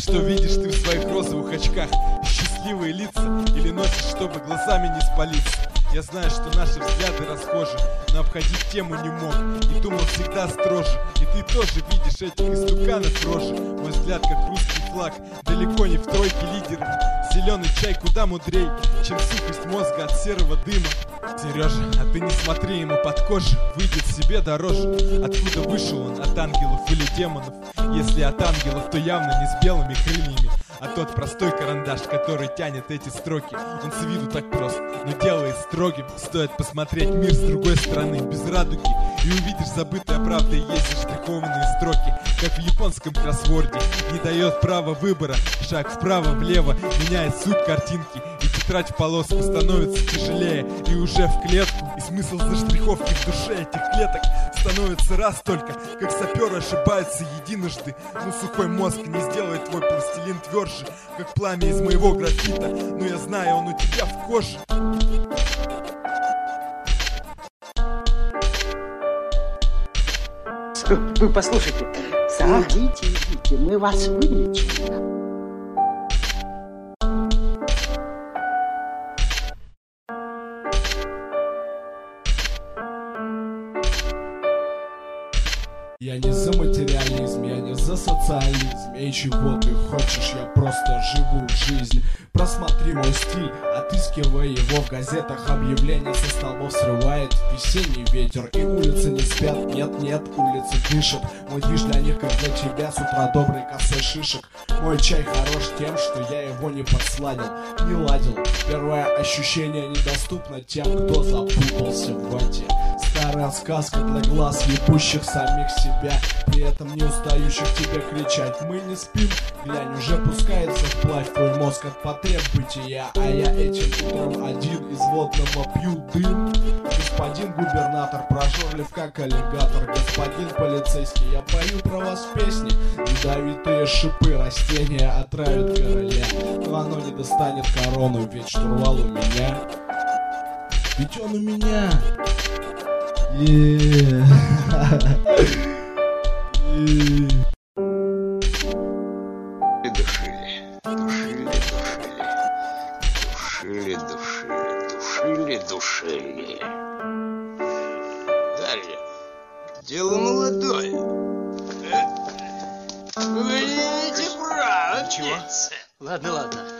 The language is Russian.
Что видишь ты в своих розовых очках? Счастливые лица или носишь, чтобы глазами не спалиться? Я знаю, что наши взгляды расхожи, но обходить тему не мог и думал всегда строже. И ты тоже видишь этих истуканов рожи. Мой взгляд как русский флаг, далеко не в тройке лидеров. Зеленый чай куда мудрей, чем сухость мозга от серого дыма. Сережа, а ты не смотри ему под кожу, выйдет себе дороже. Откуда вышел он, от ангелов или демонов? Если от ангелов, то явно не с белыми крыльями, а тот простой карандаш, который тянет эти строки. Он с виду так прост, но делает строгим. Стоит посмотреть мир с другой стороны, без радуги, и увидишь забытая правда, и есть заштрихованные строки, как в японском кроссворде. Не дает права выбора, шаг вправо-влево меняет суть картинки, и тетрадь в полоску становится тяжелее и уже в клетку. И смысл заштриховки в душе этих клеток становится раз только, как сапер ошибается единожды. Но сухой мозг не сделает твой пластилин тверже, как пламя из моего графита. Но я знаю, он у тебя в коже. Вы послушайте. Идите, идите, мы вас вылечим. Я не за материализм, я не за социализм. И чего ты хочешь, я просто живу жизнь. Просмотри мой стиль, отыскивая его в газетах. Объявление со столбов срывает весенний ветер. И улицы не спят, нет, улицы дышат. Мой движ для них, как для тебя, с утра добрый косой шишек. Мой чай хорош тем, что я его не подсладил, не ладил. Первое ощущение недоступно тем, кто запутался в вате. Старая сказка для глаз, ебущих самих себя, при этом не устающих тебе кричать. Мы не спим, глянь, уже пускается вплавь твой мозг от потреб бытия. А я этим утром один из водного пью дым. Господин губернатор, прожорлив как аллигатор. Господин полицейский, я пою про вас песни. Ядовитые шипы растения отравят короля, но оно не достанет корону, ведь штурвал у меня. Ведь он у меня. Душили, душили. Далее. Дело молодое. Вы не имеете права. Чего? Ладно.